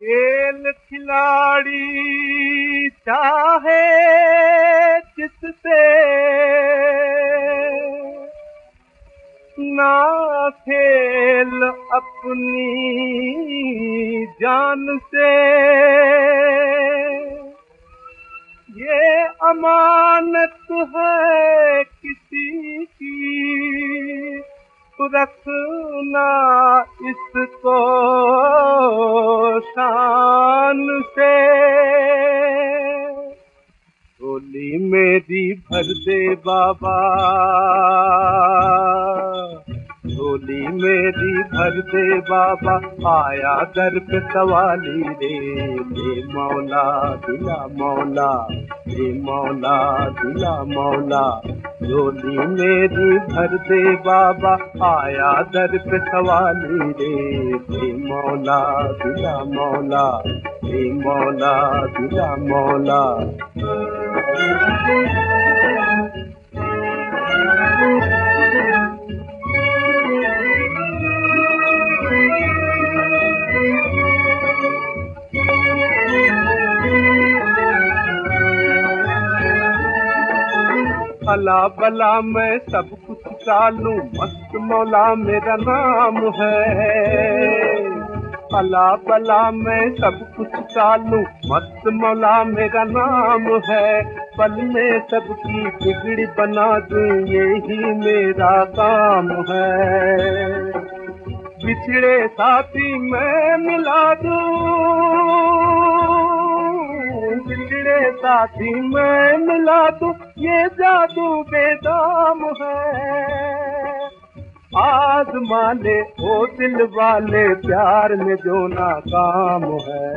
खेल खिलाड़ी चाहे जिससे ना खेल अपनी जान से, ये अमानत है किसी की, तो रखना इसको शान से। झोली मेरी भर दे बाबा, झोली मेरी भर दे बाबा, आया दर पे सवाली रे। दे मौला दिला मौला, दे मौला दिला मौला। झोली मेरी भर दे बाबा, आया दर पे सवाली रे। दे मौला दिला मौला, दे मौला दिला मौला। अला बला मैं सब कुछ चालूं, मस्त मौला मेरा नाम है। अला बला मैं सब कुछ चालूं, मस्त मौला मेरा नाम है। पल में सबकी बिगड़ी बना दूं, यही मेरा काम है। बिछड़े साथी मैं मिला दूं, बिछड़े साथी मैं मिला दूं, ये जादू बेदाम है। आज़मा ले ओ दिल वाले, प्यार में जो नाकाम है।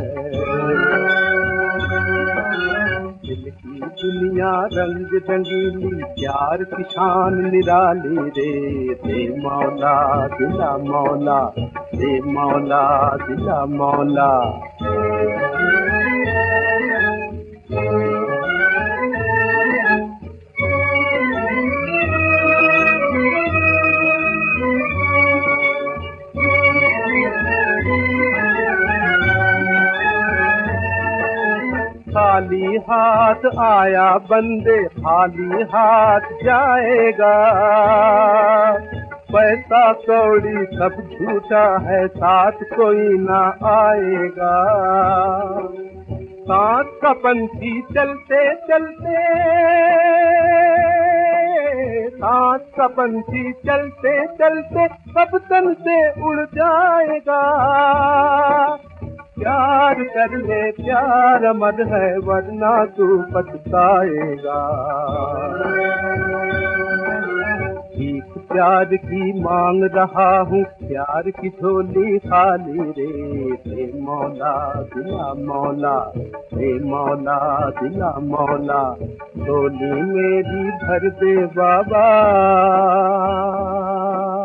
दिल की दुनिया रंग रंगीली, प्यार की शान निराली रे। दे मौला दिला मौला, दे मौला दिला मौला। खाली हाथ आया बंदे, खाली हाथ जाएगा। पैसा कौड़ी सब झूठा है, साथ कोई ना आएगा। सांस का पंछी चलते चलते, सांस का पंछी चलते चलते सब तन से उड़ जाएगा। प्यार कर ले प्यार अमर है, वरना तू पछताएगा। भीख प्यार की मांग रहा हूँ, प्यार की झोली खाली रे। दे मौला दिला मौला, दे मौला दिला मौला। झोली मेरी भर दे बाबा।